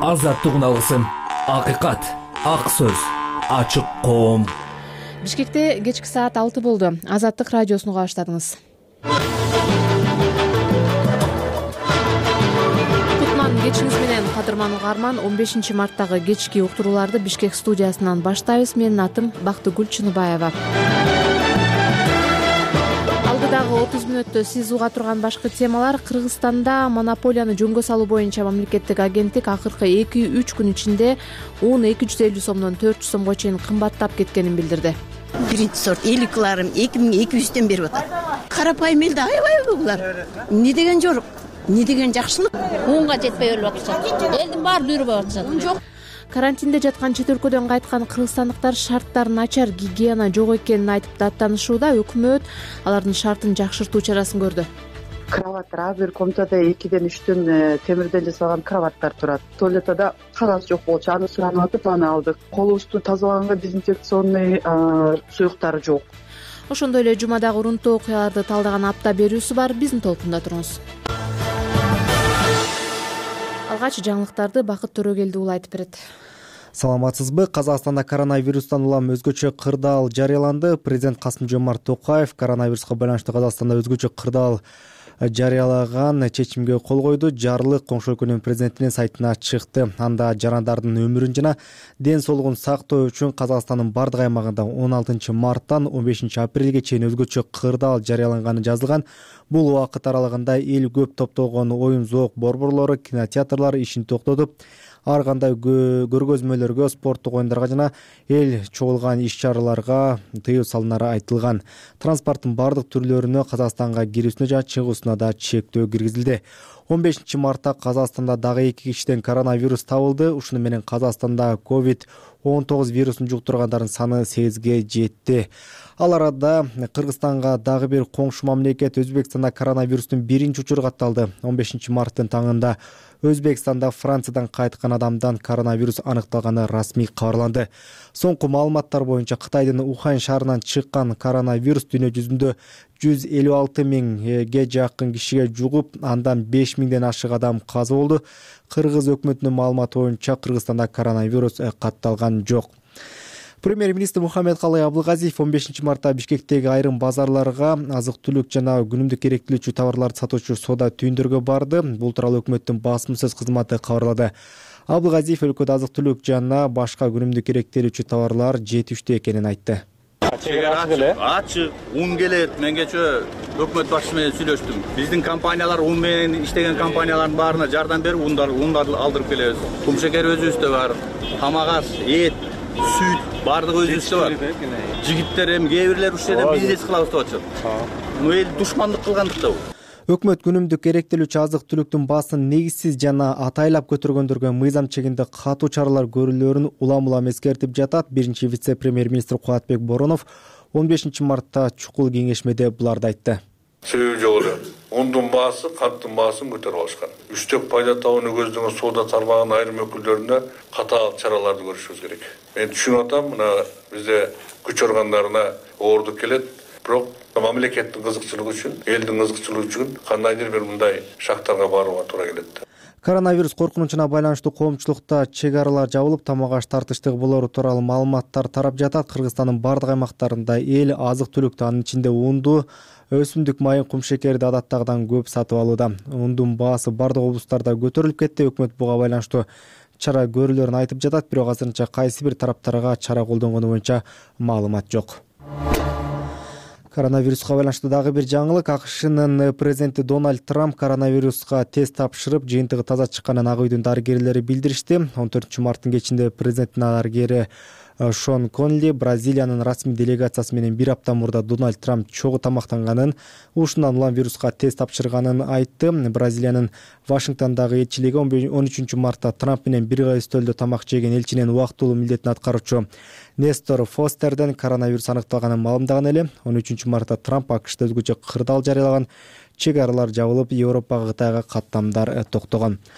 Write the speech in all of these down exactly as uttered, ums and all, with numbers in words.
Азаттыгын алгысым, акыйкат, ак сөз, ачык коом. Бишкекте кечки саат алты болду. Азаттык радиосуну уга баштадыңыз. Кутман кечиңиз менен, кадырман угарман. он бешинчи марттагы кечки уктурууларды Бишкек студиясынан баштайбыз. Менин атым Бактыгүл Чыныбаева. Алдыдагы отуз мүнөттө сиз уга турган башкы темалар: Кыргызстанда монополияны жөнгө салуу боюнча мамлекеттик агенттик акыркы эки үч күн ичинде un эки жүз элүү сомдон төрт жүз сомго чейин кымбаттап кеткенин билдирди. Биринчи сорт эликларым эки миң эки жүздөн берип атат. Карапайым элде аябай булар. Эмне деген жорук, эмне деген жакшылык. унга жетпей өлүп атышат. Элдин баары дүйрүп атышат. Жок. Карантинде жаткан чет өлкөдөн кайткан кыргызстандыктар шарттар начар, гигиена жок экенин айтып даттанышууда. Өкмөт алардын шартын жакшыртуу чарасын көрдү. Кроваттар ар бир комнатада экиден үчтөн темирден жасалган кроваттар турат. Туалетада кагаз жок болчу, аны суранып атып аны алдык. Колубузду тазалаганга дезинфекционный суюктары жок. Ошондой эле жумадагы урунтуу окуяларды талдаган апта берүүсү бар. Биздин толкунда туруңуз. Алгач жаңылыктарды Бакыт Төрөгелди уулу айтып берет. Саламатсызбы? Казакстанда коронавирустан улам өзгөчө кырдаал жарыяланды. Президент Касым-Жомарт Токаев коронавируска байланыштуу Казакстанда өзгөчө кырдаал жарыялаган чечимге кол койду. Жарлык коңшу өлкөнүн президентинин сайтына чыкты. Анда жарандардын өмүрүн жана ден соолугун сактоо үчүн Казакстандын бардык аймагында он алтынчы марттан он бешинчи апрелге чейин өзгөчө кырдаал жарыяланганы жазылган. Бул убакыт аралыгында эл көп топтолгон оюн зоок борборлору, кинотеатрлар ишин токтотуп, ар кандай көргөзмөлөргө, спорттук оюндарга жана эл чогулган иш-чараларга тыюу салынары айтылган. Транспорттун бардык түрлөрүнө Казакстанга кирүүсүнө жана чыгуусуна да чектөө киргизилди. он бешинчи мартта Казакстанда дагы эки кишиден коронавирус табылды. Ушуну менен Казакстанда ковид он тогуз вирусун жуктургандардын саны сегизге жетти. Ал арада Кыргызстанга дагы бир коңшу мамлекет Өзбекстанда коронавирустун биринчи учуру катталды. он бешинчи марттын таңында Өзбекстанда Франциядан кайткан адамдан коронавирус аныкталганы расмий кабарланды. Соңку маалыматтар боюнча Кытайдын Ухань шаарынан чыккан коронавирус дүйнө жүзүндө жүз элүү алты миңге жакын кишиге жугуп, андан беш миңден ашык адам каза болду. Кыргыз өкмөтүнүн маалыматы боюнча Кыргызстанда коронавирус катталган жок. Премьер-министр Мухаммедкалый Абылгазиев он бешинчи мартта Бишкектеги айрым базарларга азык-түлүк жана күнүмдүк керектүүлүкчү товарларды сатуучу соода түйүндөргө барды. Бул тууралуу өкмөттүн басма-сөз кызматы кабарлады. Абылгазиев өлкөдө азык-түлүк жана башка күнүмдүк керектүүлүкчү товарлар жетиштүү экенин айтты. Ачык, ун келет. Мен кечээ өкмөт башчысы менен сүйлөштүм. Биздин компаниялар ун менен иштеген компаниялардын баарына жардам берип, ундарды алдырып келебиз. Кум шекер өзүбүздө бар, тамак аш, эт, сүт бардыгы өзүбүздө бар. Жигиттер эми кээ бирлер ушул жерде бизнес кылабыз деп атышат. Бул эл душмандык кылгандыкта бул. Өкмөт күнүмдүк керектүүлүкчү азык-түлүктүн баасын негизсиз жана атайлап көтөргөндөргө мыйзам чегинде катуу чаралар көрүлөөрүн улам-улам эскертип жатат. Биринчи вице-премьер-министр Кубатбек Боронов он бешинчи мартта чукул кеңешмеде буларды айтты. Себеби жок эле. Ундун баасы, канттын баасын көтөрүп алышкан. Үстөк пайда табууну көздөгөн соода тармагынын айрым өкүлдөрүнө катаал чараларды көрүшүбүз керек. Мен түшүнүп атам, мына бизде күч органдарына оордук келет, бирок мамлекеттин кызыкчылыгы үчүн, элдин кызыкчылыгы үчүн кандайдыр бир мындай шактарга барууга туура келет. Коронавирус коркунучуна байланыштуу коомчулукта чек аралар жабылып, тамак аш тартыштык болору тууралуу маалыматтар тарап жатат. Кыргызстандын бардык аймактарында эл азык-түлүктү, анын ичинде унду, өсүмдүк майын, кум шекерди адаттагыдан көп сатып алууда. Ундун баасы бардык облустарда көтөрүлүп кетти. Өкмөт буга байланыштуу чара көрүлөрүн айтып жатат, бирок азырынча кайсы бир тараптарга чара колдонгону боюнча маалымат жок. Коронавируска байланыштуу дагы бир жаңылык. АКШнын президенти Дональд Трамп коронавируска тест тапшырып, жыйынтыгы таза чыкканын Ак үйдүн дарыгерлери билдиришти. он төртүнчү марттын кечинде президенттин дарыгери Шон Конли Бразилиянын расмий делегациясы менен бир апта мурда Дональд Трамп чогуу тамактанганын, ушундан улам вируска тест тапшырганын айтты. Бразилиянын Вашингтондагы элчилиги он үчүнчү мартта Трамп менен бир өстөлдө тамак жеген элчинин убактылуу милдетин аткаруучу Нестор Фостерден коронавирус аныкталганын маалымдаган эле. он үчүнчү мартта Трамп АКШда өзгөчө кырдаал жарыялаган, чек аралар жабылып, Европага, Кытайга каттамдар токтогон.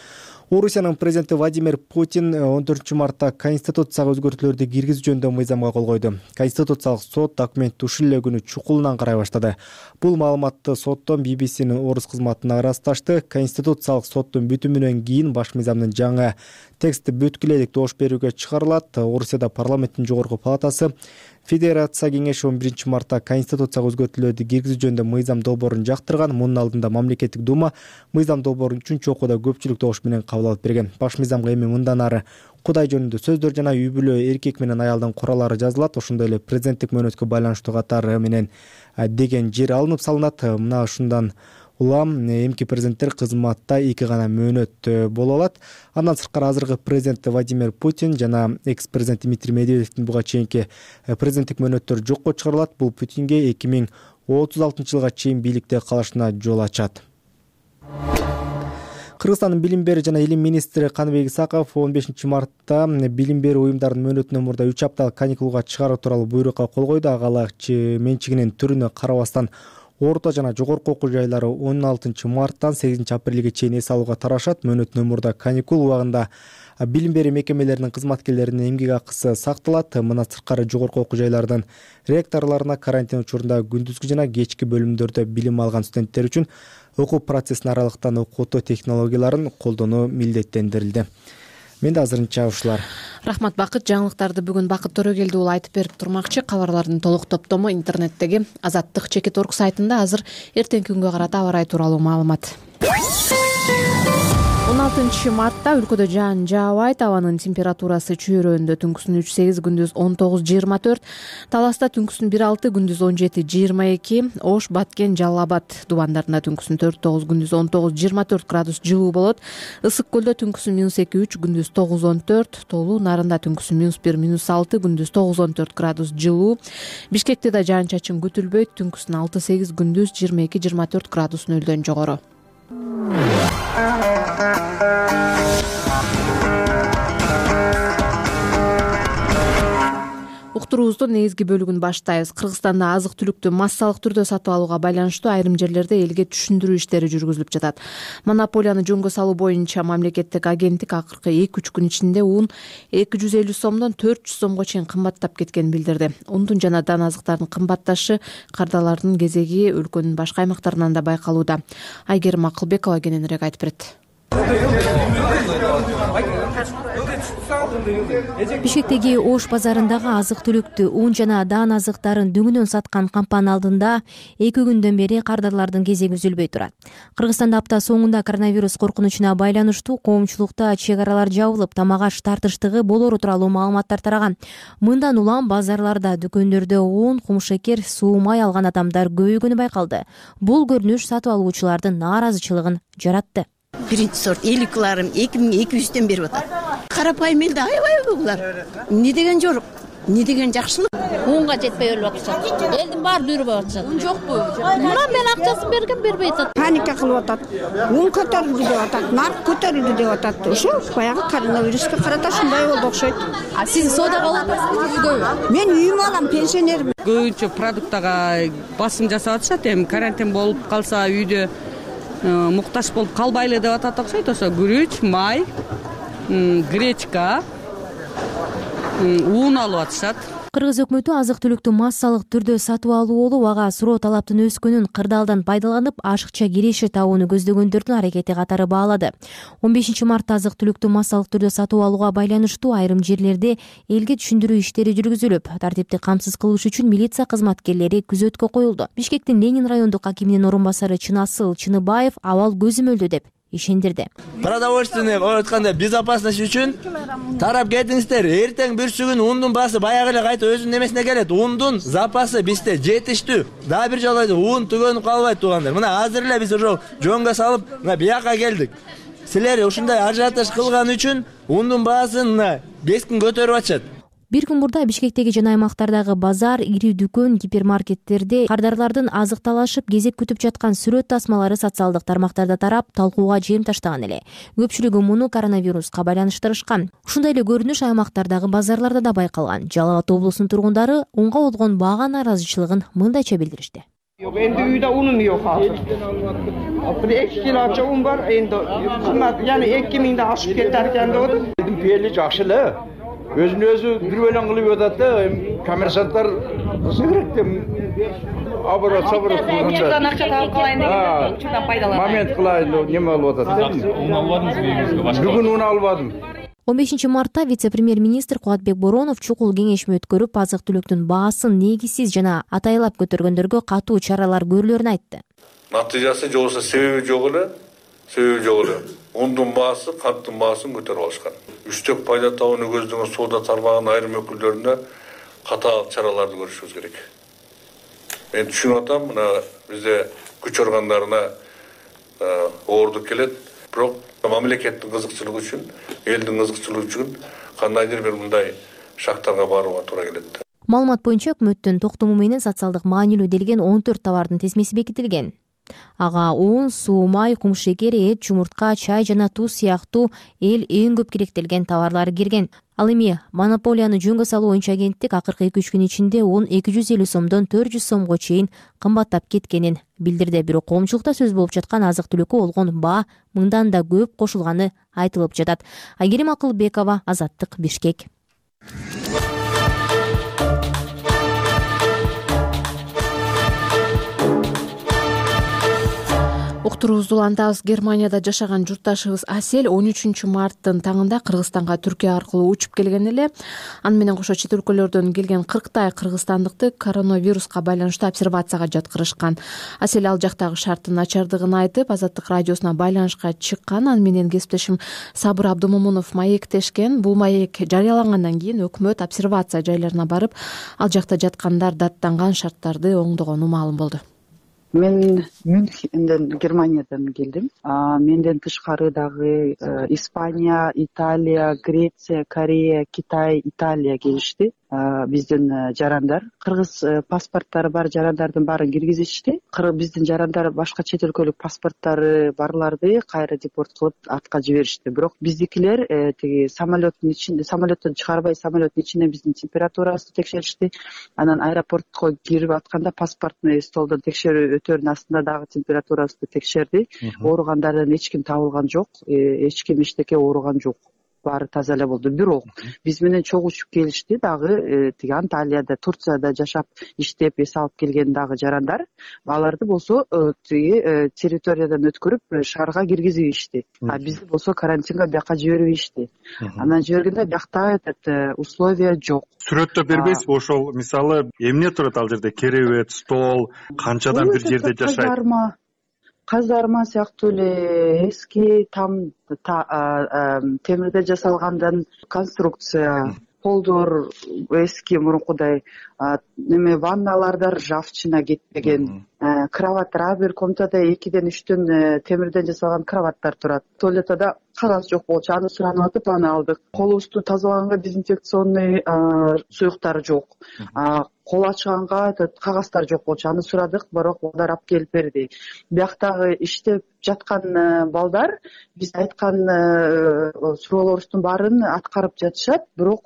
Орусиянын президенти Владимир Путин он төртүнчү мартта конституцияга өзгөртүүлөрдү киргизүү жөнүндө мыйзамга кол койду. Конституциялык сот документти ушул эле күнү чукулунан карай баштады. Бул маалыматты соттон би би синин орус кызматына ырасташты. Конституциялык соттун бүтүмүнөн кийин баш мыйзамдын жаңы тексти бүткүлө добуш берүүгө чыгарылат. Орусияда парламенттин жогорку палатасы Федерация кеңеши он биринчи мартта конституцияга өзгөртүүлөрдү киргизүү жөнүндө мыйзам долбоорун жактырган. Мунун алдында мамлекеттик дума мыйзам долбоорун үчүнчү окууда көпчүлүк добуш менен кабыл алып берген. Баш мыйзамга эми мындан ары Кудай жөнүндө сөздөр жана үй бүлө, эркек менен аялдын кураллары жазылат. Ошондой эле президенттик мөөнөткө байланыштуу катары менен деген жер алынып салынат. Мына ушундан улам эмки президенттер кызматта эки гана мөөнөт боло алат. Андан сырткары азыркы президент Владимир Путин жана экс-президент Дмитрий Медведевдин буга чейинки президенттик мөөнөттөрү жокко чыгарылат. Бул Путинге эки миң отуз алтынчы жылга чейин бийликте калышына жол ачат. Кыргызстандын билим берүү жана илим министри Каныбек Исаков он бешинчи мартта билим берүү уюмдарынын мөөнөтүнөн мурда үч апталык каникулга чыгаруу тууралуу буйрукка кол койду. Агалык менчигинин түрүнө карабастан орто жана жогорку окуу жайлары он алтынчы марттан сегизинчи апрелге чейин эс алууга тарашат. Мөөнөтүнөн мурда каникул убагында билим берүү мекемелеринин кызматкерлеринин эмгек акысы сакталат. Мына сырткары жогорку окуу жайлардын ректорлоруна карантин учурунда күндүзгү жана кечки бөлүмдөрдө билим алган студенттер үчүн окуу процессин аралыктан окутуу технологияларын колдонуу милдеттендирилди. Менде азырынча ушулар. Рахмат Бакыт. Жаңылыктарды бүгүн Бакыт Төрөгелди уулу айтып берип турмакчы. Кабарлардын толук топтому интернеттеги азаттык чекит орг сайтында. Азыр эртеңки күнгө карата аба ырайы тууралуу маалымат. он алтынчы мартта өлкөдө жаан жаабайт. Абанын температурасы чүйрөндө түнкүсүн үч сегиз, күндүз он тогуз жыйырма төрт, Таласта түнкүсүн бир алты, күндүз он жети жыйырма эки, Ош, Баткен, Жалал Абад дубандарында түнкүсүн төрт тогуз, күндүз он тогуз жыйырма төрт градус жылуу болот. Ысык көлдө түнкүсүн минус эки үч, күндүз тогуз он төрт, Тоолуу Нарында түнкүсүн минус бир минус алты, күндүз тогуз он төрт градус жылуу. Бишкекте да жаан чачын күтүлбөйт. Түнкүсүн алты сегиз, күндүз жыйырма эки жыйырма төрт градус нөлдөн жогору. Уктуруубуздун негизги бөлүгүн баштайбыз. Кыргызстанда азык-түлүктү массалык түрдө сатып алууга байланыштуу айрым жерлерде элге түшүндүрүү иштери жүргүзүлүп жатат. Монополияны жөнгө салуу боюнча мамлекеттик агенттик акыркы эки үч күн ичинде ун эки жүз элүү сомдон төрт жүз сомго чейин кымбаттап кеткенин билдирди. Ундун жана дан азыктардын кымбатташы кардалардын кезеги өлкөнүн башка аймактарынан да байкалууда. Айгерим Акылбекова кененирээк айтып берет. Бишкектеги Ош базарындагы азык-түлүктү, ун жана даан азыктарын дүңүнөн саткан кампанын алдында эки күндөн бери кардарлардын кезеги үзүлбөй турат. Кыргызстанда апта соңунда коронавирус коркунучуна байланыштуу коомчулукта чек аралар жабылып, тамак-аш тартыштыгы болору тууралуу маалыматтар тараган. Мындан улам базарларда, дүкөндөрдө ун, кумшекер, суу, май алган адамдар көбөйгөнү байкалды. Бул көрүнүш сатып алуучулардын нааразычылыгын жаратты. Биринчи сорт эликларым эки миң эки жүздөн берип атат. Карапайым элде аябай булар. Эмне деген жорук, эмне деген жакшылык. Унга жетпей өлүп атышат. Элдин баары дүйрөп атышат. Ун жокпу? Мына мен акчасын берген, бербей атат. Паника кылып атат. Ун көтөрүлдү деп атат, нарк көтөрүлдү деп атат. Ошо баягы коронавируска карата ушундай болду окшойт. А сиз соодага алып атасызбы үйгө? Мен үйүмө алам, пенсионермин. Көбүнчө продуктага басым жасап атышат. Эми карантин болуп калса үйдө муктаж болуп калбайлы деп атат окшойт. Ошо күрүч, май, гречка, ун алып атышат. Кыргыз өкмөтү азык-түлүктү массалык түрдө сатып алуу, ага суроо талаптын өскөнүн кырдаалдан пайдаланып, ашыкча киреше табууну көздөгөндөрдүн аракети катары баалады. он бешинчи мартта азык-түлүктү массалык түрдө сатып алууга байланыштуу айрым жерлерде элге түшүндүрүү иштери жүргүзүлүп, тартипти камсыз кылыш үчүн милиция кызматкерлери күзөткө коюлду. Бишкектин Ленин райондук акиминин орун басары Чынасыл Чыныбаев абал көзөмөлдө деп ишендирди. Продовольственный айтканда безопасность үчүн тарап кетиңиздер. Эртең бүрсүгүн ундун баасы баягы эле кайта өзүнүн немесине келет. Ундун запасы бизде жетиштүү. Дагы бир жолу ун түгөнүп калбайт туугандар. Мына азыр эле биз ошо жөнгө салып, мына бияка келдик. Силер ушундай ажиотаж кылган үчүн ундун баасын мына кескин көтөрүп атышат. Бир күн мурда Бишкектеги жана аймактардагы базар, ири дүкөн, гипермаркеттерде кардарлардын азык талашып, кезек күтүп жаткан сүрөт тасмалары социалдык тармактарда тарап, талкууга жем таштаган эле. Көпчүлүгү муну коронавируска байланыштырышкан. Ушундай эле көрүнүш аймактардагы базарларда да байкалган. Жалал Абад облусунун тургундары унга болгон бага нааразычылыгын мындайча билдиришти. Yok, endi uyda unum yok hazır. Bir iki kilocha un var, endi qimmat, ya'ni ikki mingdan oshib ketar ekan dedi. Dedim piyeli жақшылы. Өзін өзі бір өлең қылып жатады, коммерсанттар сүйректе абыра сабыра Чудан ақша тауып қалайын деген, чудан пайдаланайын. Момент қылайын, неме алып жатады. Un almadыңыз үйіңізге башка? Бүгін un албадым. он бешинчи мартта вице-премьер-министр Кубатбек Боронов чукул кеңешме өткөрүп, азык-түлүктүн баасын негизсиз жана атайлап көтөргөндөргө катуу чаралар көрүлөрүн айтты. Натыйжасы жолса себеби жок эле, себеби жок эле. Ундун баасы, канттын баасын көтөрүп алышкан. Үчтөк пайда табууну көздөгөн соода тармагынын айрым өкүлдөрүнө катаал чараларды көрүшүбүз керек. Мен түшүнүп атам, мына бизде күч органдарына оордук келет, бирок мамлекеттин кызыкчылыгы үчүн, элдин кызыкчылыгы үчүн кандайдыр бир мындай шактарга барууга туура келет. Маалымат боюнча өкмөттүн токтому менен социалдык маанилүү делген он төрт товардын тизмеси бекитилген. Ага un, суу, май, кум шекер, эт, жумуртка, чай жана туз сыяктуу эл эң көп керектелген товарлар кирген. Ал эми монополияны жөнгө салуу боюнча агенттик акыркы эки үч күн ичинде un эки жүз элүү сомдон төрт жүз сомго чейин кымбаттап кеткенин билдирди. Бирок коомчулукта сөз болуп жаткан азык-түлүккө болгон баа мыңдан да көп кошулганы айтылып жатат. Айгерим Акылбекова, Азаттык, Бишкек. Уктуруубузду улантабыз. Германияда жашаган журтташыбыз Асель он үчүнчү марттын таңында Кыргызстанга Түркия аркылуу учуп келген эле. Аны менен кошо чет өлкөлөрдөн келген кырктай кыргызстандыкты коронавируска байланыштуу обсервацияга жаткырышкан. Асель ал жактагы шарттын начардыгын айтып, Азаттык радиосуна байланышка чыккан. Аны менен кесиптешим Сабыр Абдымомунов маектешкен. Бул маек жарыялангандан кийин өкмөт обсервация жайларына барып, ал жакта жаткандар даттанган шарттарды оңдогону маалым болду. Мен Мюнхенден, Германиядан келдим. Менден тышкары дагы Испания, Италия, Греция, Корея, Китай, Италия келишти. Биздин жарандар, кыргыз паспорттары бар жарандардын баарын киргизишти. Биздин жарандар башка чет өлкөлүк паспорттары барларды кайра депорт кылып артка жиберишти. Бирок биздикилер тиги самолеттун ичинде, самолеттон чыгарбай самолеттун ичинде биздин температурабызды текшеришти. Анан аэропортко кирип атканда паспортный столдон текшерүү өтөрүнүн астында дагы температурабызды текшерди. Ооругандардан эч ким табылган жок, эч ким эчтеке ооруган жок. Баары таза эле болду. Бирок биз менен чогуу учуп келишти дагы тиги Анталияда, Турцияда жашап, иштеп, эс алып келген дагы жарандар. Аларды болсо тиги территориядан өткөрүп шаарга киргизишти. А бизди болсо карантинге бияка жибербешти. Анан жибергенде биякта этот условия жок. Сүрөттө бербейсизби? Ошол мисалы эмне турат ал жерде? Керебет, стол, канчадан бир жерде жашайт? Казарма сыяктуу эле эски там темирде жасалгандан конструкция, полдор эски мурункудай, неме ванналарда ржавчина кетпеген, кроваттар ар бир комнатада экиден үчтөн темирден жасалган кроваттар турат. Туалетада кагаз жок болчу, аны суранып атып аны алдык. Колубузду тазалаганга дезинфекционный суюктар жок. Кол ачганга кагаздар жок болчу, аны сурадык, бирок балдар алып келип берди. Бияктагы иштеп жаткан балдар биз айткан суроолорубуздун баарын аткарып жатышат, бирок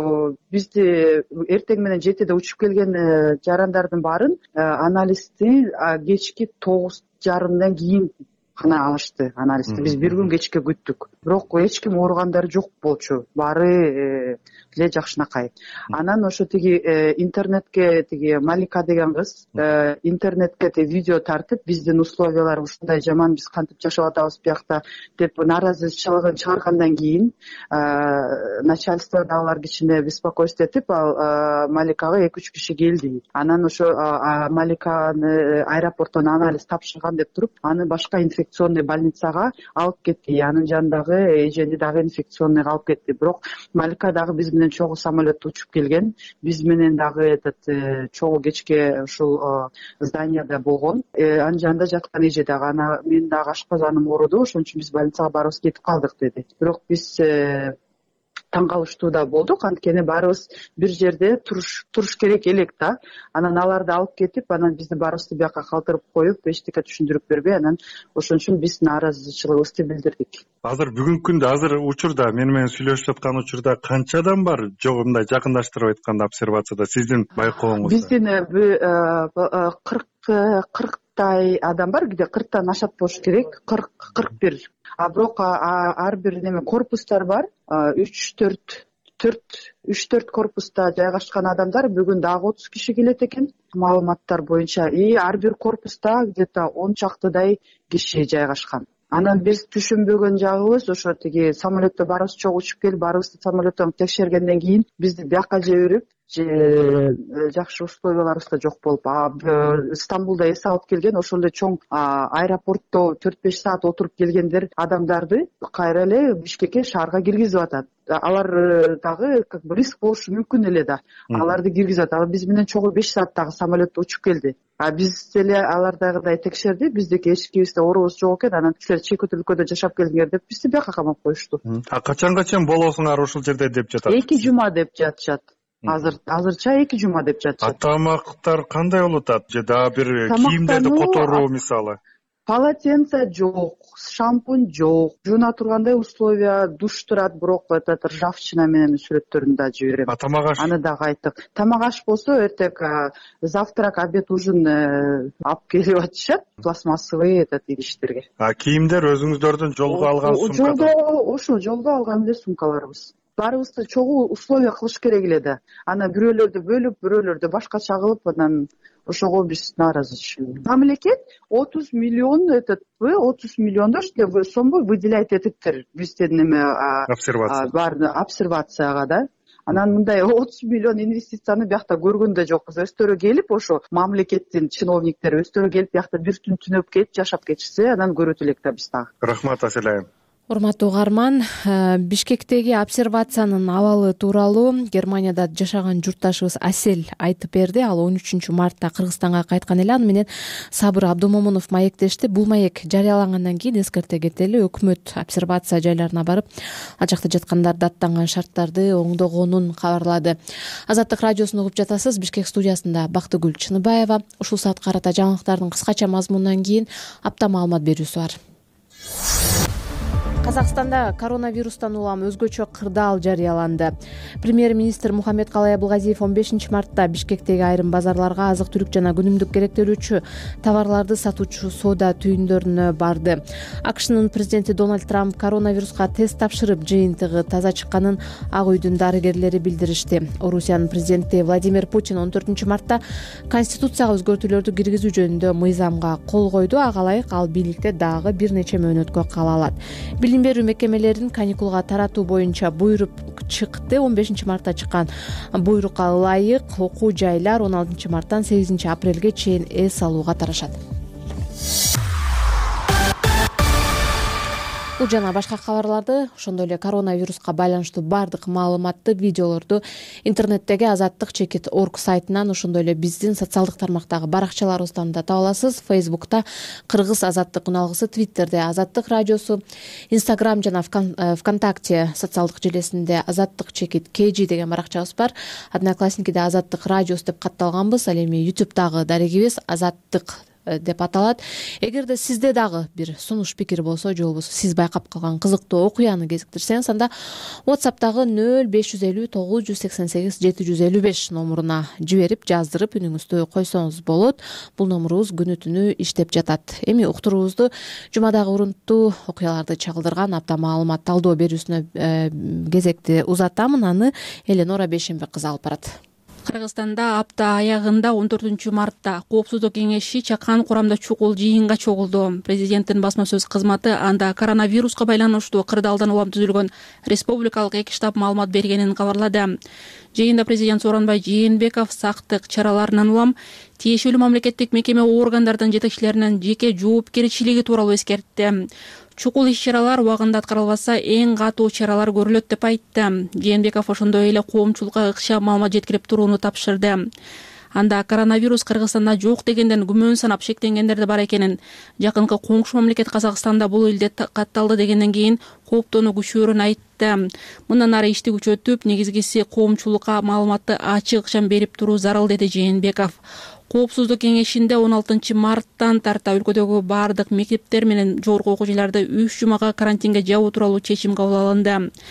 бизди эртең менен жетиде учуп келген жарандардын баарын анализди кечки тогуз жарымдан кийин гана алышты анализди. Биз бир күн кечке күттүк. Бирок эч ким ооругандар жок болчу. Баары эле жакшынакай. Анан ошо тиги интернетке тиги Малика деген кыз интернетке видео тартып, биздин условиялар ушундай жаман, биз кантип жашап атабыз биякта деп нааразычылыгын чыгаргандан кийин начальство дагылар кичине беспокойство этип, ал Маликага эки үч киши келди. Анан ошо Маликаны аэропорттон анализ тапшырган деп туруп, аны башка инфекционный больницага алып кетти. Анын жанындагы эжени дагы инфекционныйга алып кетти. Бирок Малика дагы биз менен чогуу самолетто учуп келген. Биз менен дагы этот чогуу кечке ушул зданияда болгон. Анын жанында жаткан эже дагы, ана мен дагы ашпаз аным ооруду, ошон үчүн биз больницага барыбыз кетип калдык деди. Бирок биз таң калыштуу да болдук, анткени баарыбыз бир жерде туруш туруш керек элек да. Анан аларды алып кетип, анан бизди баарыбызды бияка калтырып коюп, эчтеке түшүндүрүп бербей, анан ошон үчүн биз нааразычылыгыбызды билдирдик. Азыр бүгүнкү күндө азыр учурда мени менен сүйлөшүп жаткан учурда канча адам бар? Жок, мындай жакындаштырып айтканда обсервацияда сиздин байкооңузда? Биздин кырк кырктай адам бар, кээде кырктан ашат болуш керек, кырк кырк бир. А бирок ар бир неме корпустар бар, үч төрт төрт үч төрт корпуста жайгашкан адамдар бүгүн дагы отуз киши келет экен маалыматтар боюнча. И ар бир корпуста где то он чактыдай киши жайгашкан. Анан биз түшүнбөгөн жагыбыз ошо тиги самолетто баарыбыз чогуу учуп келип, баарыбызды самолеттон текшергенден кийин бизди бияка жиберип, же жакшы условияларыбыз да жок болуп, Стамбулда эс алып келген, ошол эле чоң аэропортто төрт беш саат отуруп келгендер адамдарды кайра эле Бишкекке шаарга киргизип атат. Алар дагы как бы риск болушу мүмкүн эле да. Аларды киргизип атат. Биз менен чогуу беш сааттагы самолетто учуп келди. А биз эле алардагыдай текшерди, биздики эчкибизде оорубуз жок экен, анан силер чекит өлкөдө жашап келдиңер деп бизди бияка камап коюшту. А качан качан болосуңар ушул жерде деп жатат? эки жума деп жатышат. Азыр азырча эки жума деп жатышат. Тамактар кандай болуп атат? Же дагы бир кийимдерди которуу мисалы? Полотенце жок, шампунь жок, жууна тургандай условия, душ турат, бирок этот ржавчина менен сүрөттөрүн да жиберем. А тамак аш? Аны дагы айттык. Тамак аш болсо эртег завтрак, обед, ужин алып келип атышат, пластмассовый этот идиштерге. А кийимдер өзүңүздөрдүн жолго алган сумкада? Жолдо, ошо жолдо алган эле сумкаларыбыз. Баарыбызды чогуу условия кылыш керек эле да. Анан бирөөлөрдү бөлүп, бирөөлөрдү башкача кылып, анан ошого биз нааразычы. Мамлекет отуз миллион этот отуз миллиондор сомго выделяет этиптер бизден неме баарын обсервацияга да. Анан мындай отуз миллион инвестицияны биякта көргөн да жокпуз. Өстөрү келип, ошо мамлекеттин чиновниктери өстөрү келип биякта бир түн түнөп кетип жашап кетишсе, анан көрөт элек да биз дагы. Рахмат Аселайым. Урматтуу угарман, Бишкектеги обсервациянын абалы тууралуу Германияда жашаган журтташыбыз Асел айтып берди. Ал он үчүнчү мартта Кыргызстанга кайткан эле. Аны менен Сабыр Абдумомунов маектешти. Бул маек жарыялангандан кийин эскерте кетели, өкмөт обсервация жайларына барып, ал жакта жаткандарды аттанган шарттарды оңдогонун кабарлады. Азаттык радиосун угуп жатасыз. Бишкек студиясында Бактыгүл Чыныбаева. Ушул саат карата жаңылыктардын кыскача мазмунунан кийин апта маалымат берүүсү бар. Казакстанда коронавирустан улам өзгөчө кырдаал жарыяланды. Премьер-министр Мухаммедкалай Абылгазиев он бешинчи мартта Бишкектеги айрым базарларга азык-түлүк жана күнүмдүк керектелүүчү товарларды сатуучу соода түйүндөрүнө барды. АКШнын президенти Дональд Трамп коронавируска тест тапшырып, жыйынтыгы таза чыкканын Ак үйдүн дарыгерлери билдиришти. Орусиянын президенти Владимир Путин он төртүнчү мартта конституцияга өзгөртүүлөрдү киргизүү жөнүндө мыйзамга кол койду. Ага ылайык ал бийликте дагы бир нече мөөнөткө кала алат. Билим берүү мекемелерин каникулга таратуу боюнча буйрук чыкты. он бешинчи мартта чыккан буйрукка ылайык окуу жайлар он алтынчы марттан сегизинчи апрелге чейин эс алууга тарашат. Бул жана башка кабарларды, ошондой эле коронавируска байланыштуу бардык маалыматты, видеолорду интернеттеги азаттык чекит точка орг сайтынан, ошондой эле биздин социалдык тармактагы баракчаларыбыздан да таба аласыз. Фейсбукта Кыргыз азаттык үналгысы, Твиттерде Азаттык радиосу, Инстаграм жана ВКонтакте социалдык желесинде Азаттык чекит кж деген баракчабыз бар. Одноклассникиде Азаттык радиосу деп катталганбыз. Ал эми ютубтагы дарегибиз Азаттык деп аталат. Эгерде сизде дагы бир сунуш пикир болсо, же болбосо сиз байкап калган кызыктуу окуяны кезиктирсеңиз, анда WhatsApp'тагы нөл беш жүз элүү тогуз жүз сексен сегиз жети жүз элүү беш номуруна жиберип, жаздырып үнүңүздү койсоңуз болот. Бул номурубуз күнү түнү иштеп жатат. Эми уктуруубузду жумадагы урунттуу окуяларды чагылдырган апта маалымат талдоо берүүсүнө кезекти узатамын. Аны Эленора Бешембе кызы алып барат. Кыргызстанда апта аягында он төртүнчү мартта Коопсуздук кеңеши чакан курамда чукул жыйынга чогулду. Президенттин басма сөз кызматы анда коронавируска байланыштуу кырдаалдан улам түзүлгөн республикалык эки штаб маалымат бергенин кабарлады. Жыйында президент Сооронбай Жээнбеков сактык чараларынан улам тиешелүү мамлекеттик мекеме органдардын жетекчилеринин жеке жоопкерчилиги тууралуу эскертти. Чукул иш-чаралар убагында аткарылбаса эң катуу чаралар көрүлөт деп айтты. Жээнбеков ошондой эле коомчулукка ыкчам маалымат жеткирип турууну тапшырды. Анда коронавирус Кыргызстанда жок дегенден күмөн санап шектенгендер да бар экенин, жакынкы коңшу мамлекет Казакстанда бул илде катталды дегенден кийин кооптонуу күчөөрүн айтты. Мындан ары ишти күчөтүп, негизгиси коомчулукка маалыматты ачык ыкчам берип туруу зарыл, деди Жээнбеков. Коопсуздук кеңешинде он алтынчы марттан тарта өлкөдөгү бардык мектептер менен жогорку окуу жайларды үч жумага карантинге жабуу тууралуу чечим кабыл алынды.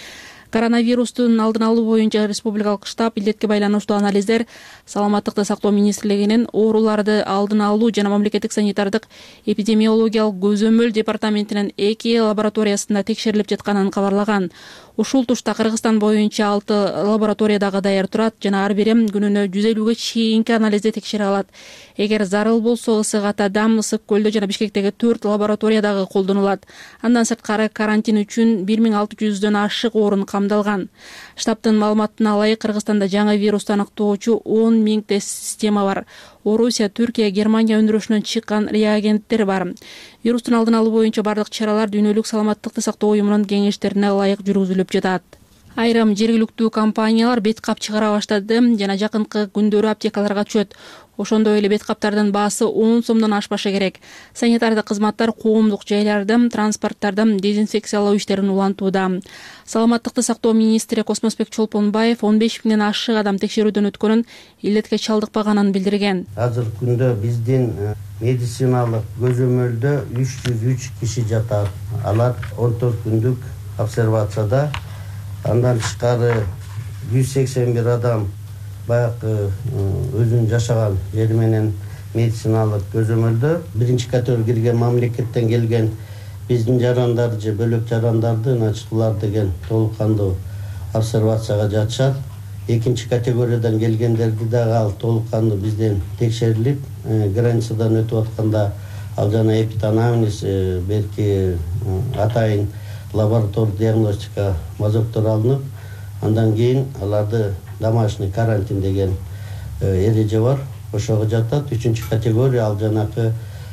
Коронавирустун алдын алуу боюнча республикалык штаб илдетке байланыштуу анализдер Саламаттыкты сактоо министрлигинин ооруларды алдын алуу жана мамлекеттик санитардык эпидемиологиялык көзөмөл департаментинин эки лабораториясында текшерилип жатканын кабарлаган. Ушул тушта Кыргызстан боюнча алты лабораториядагы даяр турат жана ар бири күнүнө жүз элүүгө чейинки анализди текшере алат. Эгер зарыл болсо Ысык Атада, Ысык Көлдө жана Бишкектеги төрт лабораториядагы колдонулат. Андан сырткары карантин үчүн бир миң алты жүздөн ашык орун камдалган. Штабтын маалыматына ылайык Кыргызстанда жаңы вирусту аныктоочу он миң тест система бар. Орусия, Түркия, Германия өндүрүшүнөн чыккан реагенттер бар. Вирустун алдын алуу боюнча бардык чаралар Дүйнөлүк саламаттыкты сактоо уюмунун кеңештерине ылайык жүргүзүлүп жатат. Айрым жергиликтүү компаниялар бет кап чыгара баштады жана жакынкы күндөрү аптекаларга түшөт. Ошондой эле бет каптардын баасы он сомдон ашпашы керек. Санитардык кызматтар коомдук жайларды, транспорттарды дезинфекциялоо иштерин улантууда. Саламаттыкты сактоо министри Космосбек Чолпонбаев он беш миңден ашык адам текшерүүдөн өткөнүн, илдетке чалдыкпаганын билдирген. Азыр күндө биздин медициналык көзөмөлдө үч жүз үч киши жатат. Алар он төрт күндүк обсервацияда. Андан тышкары жүз сексен бир адам баягы өзүнүн жашаган жери менен медициналык көзөмөлдө. Биринчи категория кирген мамлекеттен келген биздин жарандар же бөлөк жарандарды, начкылар деген толук кандуу обсервацияга жатышат. Экинчи категориядан келгендерди дагы ал толук кандуу бизден текшерилип, границадан өтүп атканда ал жана эпитанамнез, берки атайын лаборатордук диагностика мазоктор алынып, андан кийин аларды домашний карантин деген эреже бар. Ошого жатат. Үчүнчү категория ал жанакы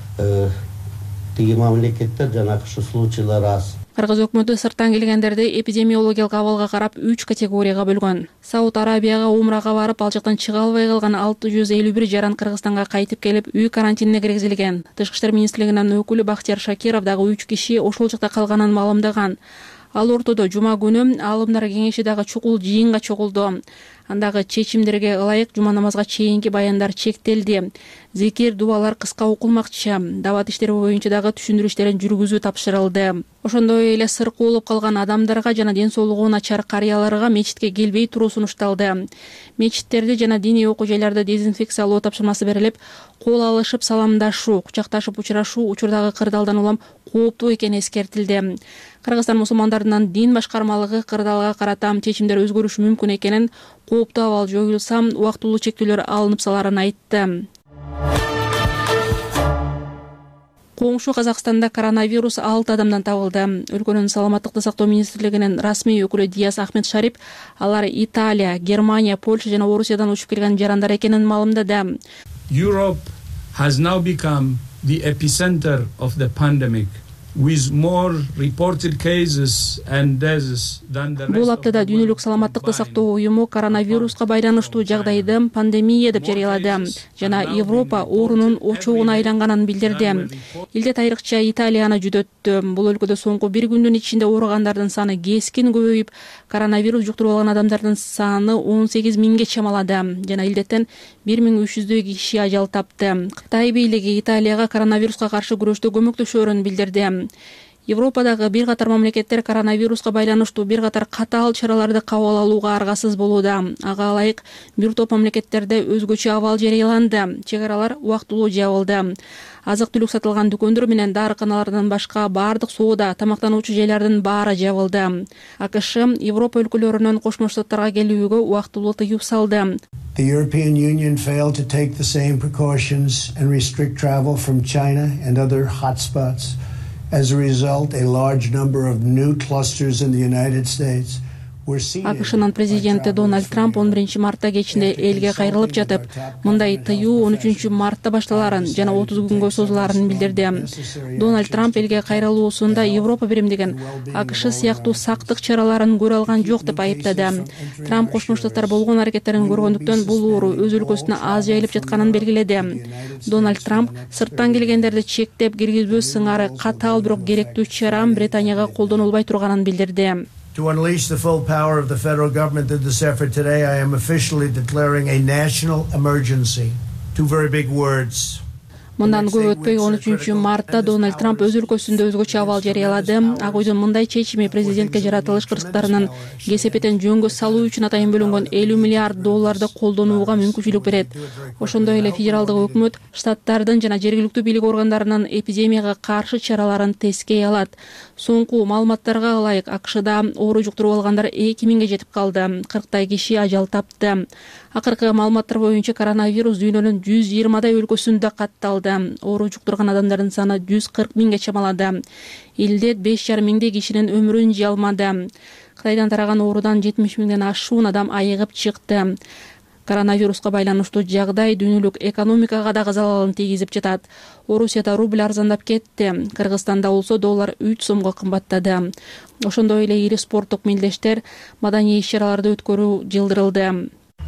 тиги мамлекеттер, жанакы ушу случайлар аз. Кыргыз өкмөтү сырттан келгендерди эпидемиологиялык абалга карап үч категорияга бөлгөн. Сауд Арабияга умрага барып, ал жактан чыга албай калган алты жүз элүү бир жаран Кыргызстанга кайтып келип, үй карантинине киргизилген. Тышкы иштер министрлигинин өкүлү Бактияр Шакиров дагы үч киши ошол жакта калганын маалымдаган. Ал ортодо жума күнү аалымдар кеңеши дагы чукул жыйынга чогулду. Андагы чечимдерге ылайык жума намазга чейинки баяндар чектелди. Зикир, дуалар кыска окулмакчы. Дават иштери боюнча дагы түшүндүрүү иштерин жүргүзүү тапшырылды. Ошондой эле сыркы болуп калган адамдарга жана ден соолугу начар карыяларга мечитке келбей туруу сунушталды. Мечиттерди жана диний окуу жайларды дезинфекциялоо тапшырмасы берилип, кол алышып саламдашуу, кучакташып учурашуу учурдагы кырдаалдан улам кооптуу экени эскертилди. Кыргызстан мусулмандарынын дин башкармалыгы кырдаалга карата чечимдер өзгөрүшү мүмкүн экенин, кооптуу абал жоюлса, убактылуу чектөөлөр алынып саларын айтты. Коңшу Казакстанда коронавирус алты адамдан табылды. Өлкөнүн саламаттыкты сактоо министрлигинин расмий өкүлү Диас Ахмед Шарип алар Италия, Германия, Польша жана Орусиядан учуп келген жарандар экенин маалымдады. Europe has now become the epicenter of the pandemic, with more reported cases and deaths than the rest. Бул аптада Дүйнөлүк саламаттыкты сактоо уюму коронавируска байланыштуу жагдайды пандемия деп жарыялады жана Европа оорунун очогуна айланганын билдирди. Илдет айрыкча Италияны жүдөттү. Бул өлкөдө соңку бир күндүн ичинде ооругандардын саны кескин көбөйүп, коронавирус жуктуруп алган адамдардын саны он сегиз миңге чамалады жана илдеттен бир миң үч жүздөй киши ажал тапты. Кытай бийлиги Италияга коронавируска каршы күрөштө көмөктөшөөрүн билдирди. Европадагы бир катар мамлекеттер коронавируска байланыштуу бир катар катаал чараларды кабыл алууга аргасыз болууда. Ага ылайык бир топ мамлекеттерде өзгөчө абал жарыяланды. Чек аралар убактылуу жабылды. Азык-түлүк сатылган дүкөндөр менен дарыканалардан башка бардык соода, тамактануучу жайлардын баары жабылды. АКШ Европа өлкөлөрүнөн Кошмо Штаттарга келүүгө убактылуу тыюу салды. The European Union failed to take the same precautions and restrict travel from China and other hotspots. As a result, a large number of new clusters in the United States АКШнын президенти Дональд Трамп он биринчи мартта кечинде элге кайрылып жатып, мындай тыюу он үчүнчү мартта башталарын жана отуз күнгө созуларын билдирди. Дональд Трамп элге кайрылуусунда Европа биримдигин АКШ сыяктуу сактык чараларын көрө алган жок деп айыптады. Трамп Кошмо Штаттар болгон аракеттерин көргөндүктөн бул оору өз өлкөсүнө аз жайылып жатканын белгиледи. Дональд Трамп сырттан келгендерди чектеп киргизбөө сыңары катаал бирок керектүү чара Британияга колдонулбай турганын билдирди. To unleash the full power of the federal government in this effort today, I am officially declaring a national emergency. Two very big words. Мындан көп өтпөй он үчүнчү мартта Дональд Трамп өз өлкөсүндө өзгөчө абал жарыялады. Ак үйдүн мындай чечими президентке жаратылыш кырсыктарынын кесепетин жөнгө салуу үчүн атайын бөлүнгөн элүү миллиард долларды колдонууга мүмкүнчүлүк берет. Ошондой эле федералдык өкмөт штаттардын жана жергиликтүү бийлик органдарынын эпидемияга каршы чараларын тескей алат. Соңку маалыматтарга ылайык АКШда оору жуктуруп алгандар эки миңге жетип калды. кырктай киши ажал тапты. Акыркы маалыматтар боюнча коронавирус дүйнөнүн жүз жыйырмадай өлкөсүндө катталды. Оору жуктурган адамдардын саны жүз кырк миңге чамалады. Илдет беш жарым миңдей кишинин өмүрүн жалмады. Кытайдан тараган оорудан жетимиш миңден ашуун адам айыгып чыкты. Коронавируска байланыштуу жагдай дүйнөлүк экономикага да залалын тийгизип жатат. Орусияда рубль арзандап кетти. Кыргызстанда болсо доллар үч сомго кымбаттады. Ошондой эле ири спорттук мелдештер маданий иш-чараларды өткөрүү жылдырылды.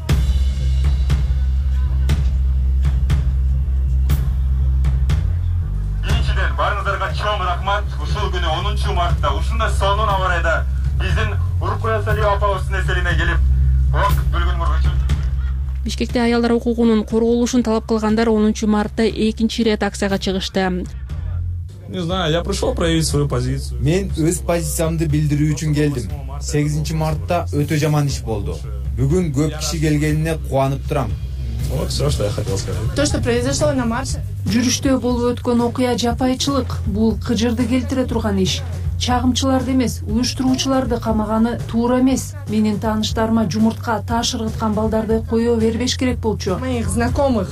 Баарыңыздарга чоң рахмат. Ушул күнү онунчу мартта ушундай сонун аба ырайда биздин Уркуя Салиева апабыздын эсебине келип убакыт бөлгөнүңөр үчүн. Бишкекте аялдар укугунун корголушун талап кылгандар онунчу мартта экинчи ирет акцияга чыгышты. Не знаю, я пришел проявить свою позицию. Мен өз позициямды билдирүү үчүн келдим. сегизинчи мартта өтө жаман иш болду. Бүгүн көп киши келгенине кубанып турам. Вот все, что я хотел сказать. То, что произошло на марше. Жүрүштө болуп өткөн окуя жапайчылык. Бул кыжырды келтире турган иш. Чагымчыларды эмес, уюштуруучуларды камаганы туура эмес. Менин тааныштарыма жумуртка таш ыргыткан балдарды кое бербеш керек болчу. Моих знакомых.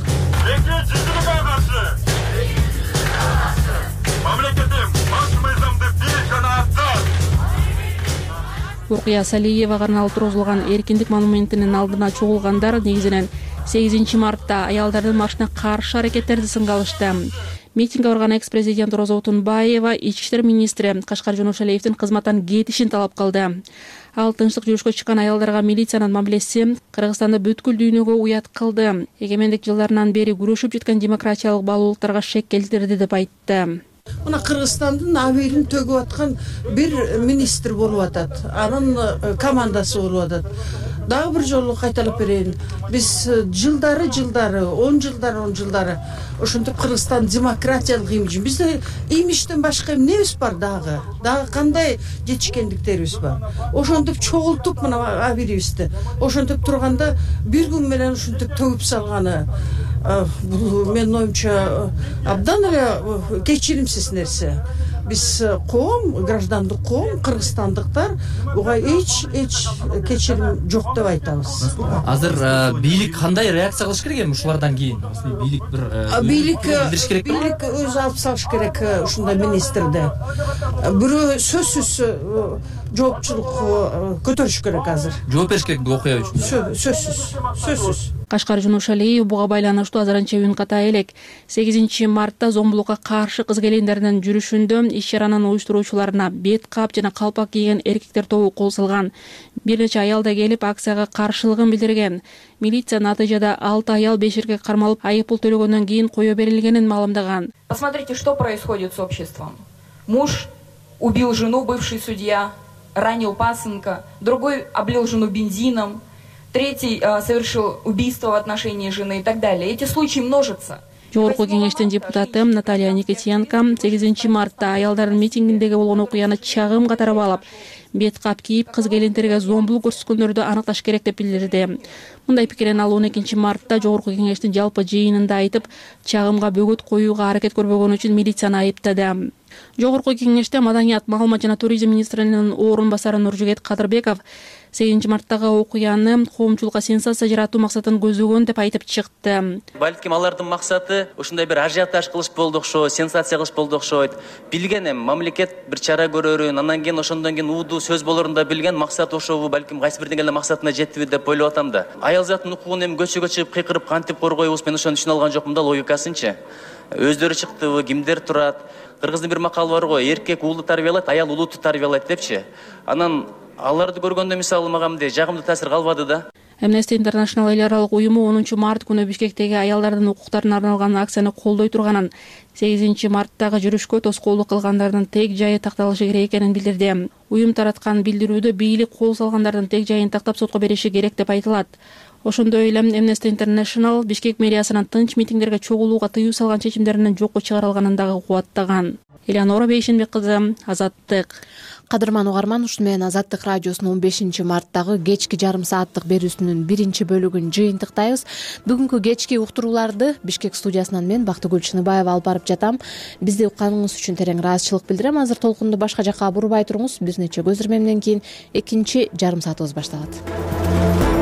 Уркуя Салиевага арналып тургузулган эркиндик монументинин алдына чогулгандар негизинен сегизинчи мартта аялдардын маршына каршы аракеттерди сынга алышты. Митингге барган экс-президент Роза Отунбаева ички иштер министри Кашкар Жоношалиевдин кызматтан кетишин талап кылды. Ал тынчтык жүрүшкө чыккан аялдарга милициянын мамилеси Кыргызстанда бүткүл дүйнөгө уят кылды. Эгемендик жылдарынан бери күрөшүп жеткен демократиялык баалуулуктарга шек келтирди деп айтты. Мына Кыргызстандын абийин төгүп аткан бир министр болуп атат. Анын командасы болуп атат. Дагы бир жолу кайталап берейин. Биз жылдары жылдары, он жылдары он жылдары ошентип Кыргызстан демократиялык имидж. Бизде имиджден башка эмнебиз бар дагы? Дагы кандай жетишкендиктерибиз бар? Ошентип чогултуп мына абийибизди. Ошентип турганда бир күн менен ушинтип төгүп салганы бул менин оюмча абдан эле кечиримсиз нерсе. Биз коом, граждандык коом, кыргызстандыктар буга эч эч кечирим жок деп айтабыз. Азыр бийлик кандай реакция кылыш керек эми ушулардан кийин? Бийлик бир бийлик билдириш керек. Бийлик өзү алып салыш керек ушундай министрди. Бирөө сөзсүз жоопчулук көтөрүш керек азыр. Жооп бериш керек бул окуя үчүн. Сөзсүз, сөзсүз. Кашкар Жоношалиев буга байланыштуу азырынча үн ката элек. сегизинчи мартта зомбулукка каршы кыз келиндеринин жүрүшүндө иш-чаранын уюштуруучуларына бет кап жана калпак кийген эркектер тобу кол салган. Бир нече аял да келип акцияга каршылыгын билдирген. Милиция натыйжада алты аял беш эркек кармалып айыппул төлөгөндөн кийин кое берилгенин маалымдаган. Посмотрите, что происходит с обществом. Муж убил жену, бывший судья, ранил пасынка, другой облил жену бензином, третий э, совершил убийство в отношении жены и так далее. Эти случаи множатся. Жогорку кеңештин депутаты Наталья Никитенко сегизинчи мартта аялдардын митингиндеги болгон окуяны чагым катары баалап, бет кап кийип кыз келиндерге зомбулук көрсөткөндөрдү аныкташ керек деп билдирди. Мындай пикирин ал он экинчи мартта Жогорку кеңештин жалпы жыйынында айтып, чагымга бөгөт коюуга аракет көрбөгөн үчүн милицияны айыптады. Жогорку кеңеште маданият, маалымат жана туризм министринин орун басары Нуржигет Кадырбеков сегизинчи марттагы окуяны коомчулукка сенсация жаратуу максатын көзөгөн деп айтып чыкты. Балким алардын максаты ушундай бир ажиотаж кылыш болду окшойт, сенсация кылыш болду окшойт. Билген эми мамлекет бир чара көрөрүн, андан кийин ошондон кийин ууду сөз болорун да билген, максат ошобу балким кайсы бир деңгээлде максатына жеттиби деп ойлоп атам да. Аял заттын укугун эми көчөгө чыгып кыйкырып кантип коргойбуз, мен ошону түшүнө алган жокмун да логикасынчы. Өздөрү чыктыбы, кимдер турат? Кыргыздын бир макалы бар го, эркек уулду тарбиялайт, аял улутту тарбиялайт депчи. Анан аларды көргөндө мисалы мага мындай жагымдуу таасир калбады да. Amnesty International эл аралык уюму онунчу март күнү Бишкектеги аялдардын укуктарына арналган акцияны колдой турганын, сегизинчи марттагы жүрүшкө тоскоолдук кылгандардын тег жайы такталышы керек экенин билдирди. Уюм тараткан билдирүүдө бийлик кол салгандардын тег жайын тактап сотко бериши керек деп айтылат. Ошондой эле Amnesty International Бишкек мэриясынын тынч митингдерге чогулууга тыюу салган чечимдеринин жокко чыгарылганын дагы кубаттаган. Элеонора Бейшенбек кызы, Азаттык. Кадырман угарман, ушуну менен Азаттык радиосунун он бешинчи марттагы кечки жарым сааттык берүүсүнүн биринчи бөлүгүн жыйынтыктайбыз. Бүгүнкү кечки уктурууларды Бишкек студиясынан мен Бактыгүл Чыныбаева алып барып жатам. Бизди укканыңыз үчүн терең ыраазычылык билдирем. Азыр толкунду башка жакка бурбай туруңуз. Бир нече көз ирмемден кийин экинчи жарым саатыбыз башталат.